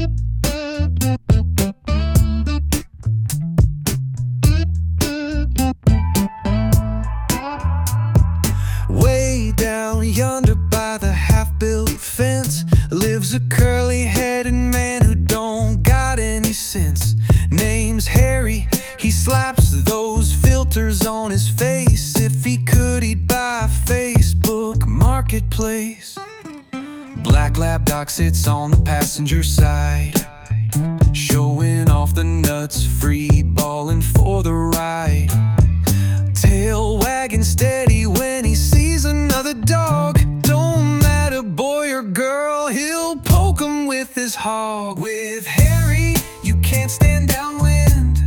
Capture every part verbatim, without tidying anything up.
Way down yonder by the half-built fence lives a curly-headed man who don't got any sense. Name's Harry, he slaps those filters on his face. If he could, he'd buy Facebook Marketplace. Black Lab Doc sits on the passenger side, showing off the nuts, free balling for the ride. Tail wagging steady when he sees another dog. Don't matter, boy or girl, he'll poke him with his hog. With Harry, you can't stand downwind.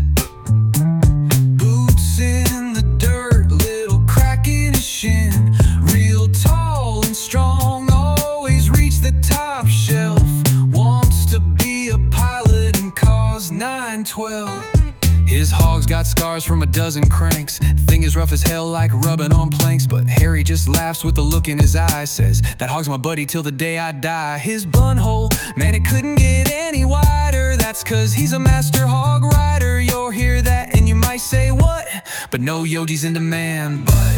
Boots in the dirt, little crack in his shin. Real tall and strong, always reach the top shelf. Wants to be a pilot and cause nine twelve. His hog's got scars from a dozen cranks. Thing is rough as hell, like rubbing on planks. But Harry just laughs with a look in his eye. Says, that hog's my buddy till the day I die. His bunhole, man, it couldn't get any wider. That's cause he's a master hog rider. You'll hear that and you might say, what? But no, Yogi's into man bud.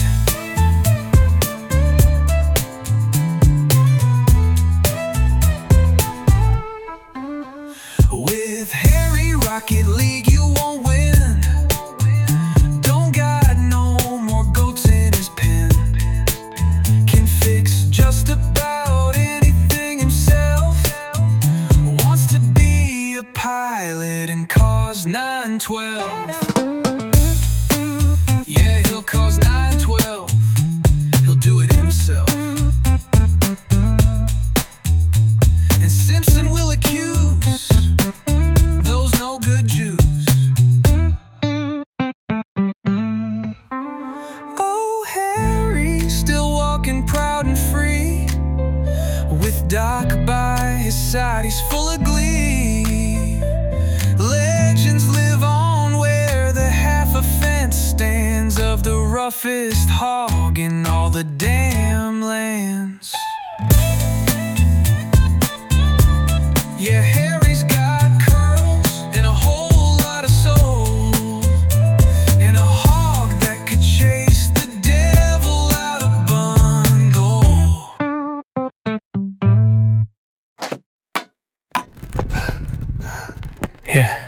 With Harry, Rocket League, you won't win. Don't got no more goats in his pen. Can fix just about anything himself. Wants to be a pilot and cause nine twelve. Yeah, he'll cause nine twelve. He'll do it himself. And Simpson will accuse those no good Jews. Oh, Harry, still walking proud and free. With Doc by his side, he's full of glee. Legends live on where the half a fence stands of the roughest hog in all the damn lands. Yeah, Harry's got curls and a whole lot of soul, and a hog that could chase the devil out of bundle. Yeah.